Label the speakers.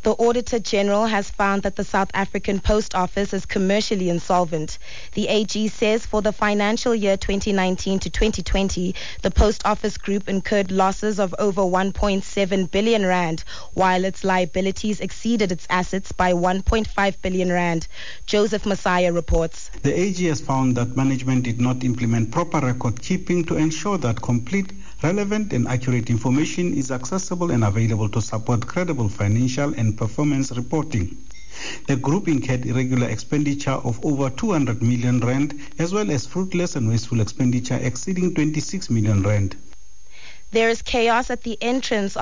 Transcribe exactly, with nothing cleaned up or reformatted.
Speaker 1: The Auditor General has found that the South African Post Office is commercially insolvent. The A G says for the financial year twenty nineteen to twenty twenty, the Post Office Group incurred losses of over one point seven billion rand, while its liabilities exceeded its assets by one point five billion rand. Joseph Messiah reports.
Speaker 2: The A G has found that management did not implement proper record keeping to ensure that complete, relevant and accurate information is accessible and available to support credible financial and performance reporting. The group incurred irregular expenditure of over two hundred million rand, as well as fruitless and wasteful expenditure exceeding twenty-six million rand.
Speaker 1: There is chaos at the entrance